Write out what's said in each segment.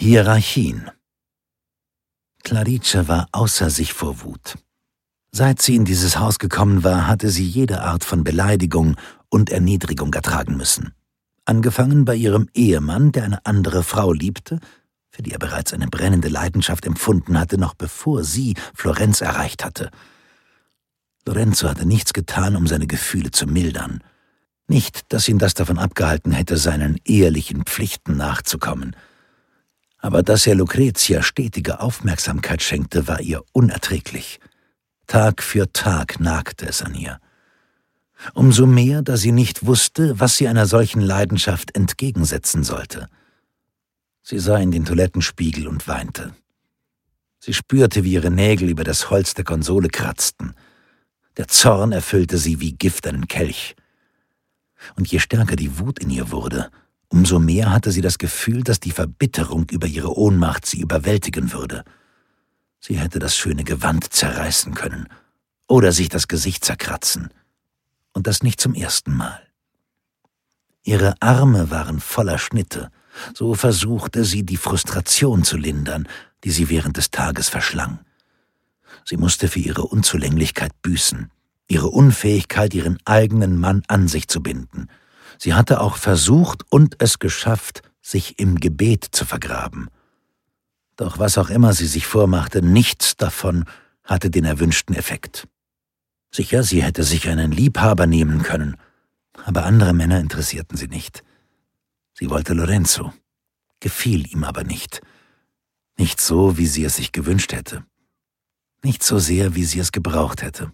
Hierarchien. Clarice war außer sich vor Wut. Seit sie in dieses Haus gekommen war, hatte sie jede Art von Beleidigung und Erniedrigung ertragen müssen. Angefangen bei ihrem Ehemann, der eine andere Frau liebte, für die er bereits eine brennende Leidenschaft empfunden hatte, noch bevor sie Florenz erreicht hatte. Lorenzo hatte nichts getan, um seine Gefühle zu mildern. Nicht, dass ihn das davon abgehalten hätte, seinen ehelichen Pflichten nachzukommen. Aber dass er Lucretia stetige Aufmerksamkeit schenkte, war ihr unerträglich. Tag für Tag nagte es an ihr. Umso mehr, da sie nicht wusste, was sie einer solchen Leidenschaft entgegensetzen sollte. Sie sah in den Toilettenspiegel und weinte. Sie spürte, wie ihre Nägel über das Holz der Konsole kratzten. Der Zorn erfüllte sie wie Gift einen Kelch. Und je stärker die Wut in ihr wurde, umso mehr hatte sie das Gefühl, dass die Verbitterung über ihre Ohnmacht sie überwältigen würde. Sie hätte das schöne Gewand zerreißen können oder sich das Gesicht zerkratzen. Und das nicht zum ersten Mal. Ihre Arme waren voller Schnitte, so versuchte sie, die Frustration zu lindern, die sie während des Tages verschlang. Sie musste für ihre Unzulänglichkeit büßen, ihre Unfähigkeit, ihren eigenen Mann an sich zu binden. Sie hatte auch versucht und es geschafft, sich im Gebet zu vergraben. Doch was auch immer sie sich vormachte, nichts davon hatte den erwünschten Effekt. Sicher, sie hätte sich einen Liebhaber nehmen können, aber andere Männer interessierten sie nicht. Sie wollte Lorenzo, gefiel ihm aber nicht. Nicht so, wie sie es sich gewünscht hätte. Nicht so sehr, wie sie es gebraucht hätte.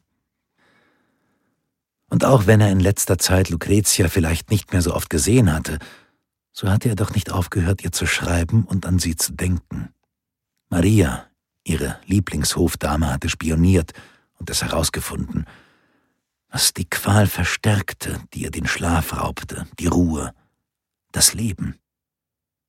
Und auch wenn er in letzter Zeit Lucretia vielleicht nicht mehr so oft gesehen hatte, so hatte er doch nicht aufgehört, ihr zu schreiben und an sie zu denken. Maria, ihre Lieblingshofdame, hatte spioniert und es herausgefunden, was die Qual verstärkte, die ihr den Schlaf raubte, die Ruhe, das Leben.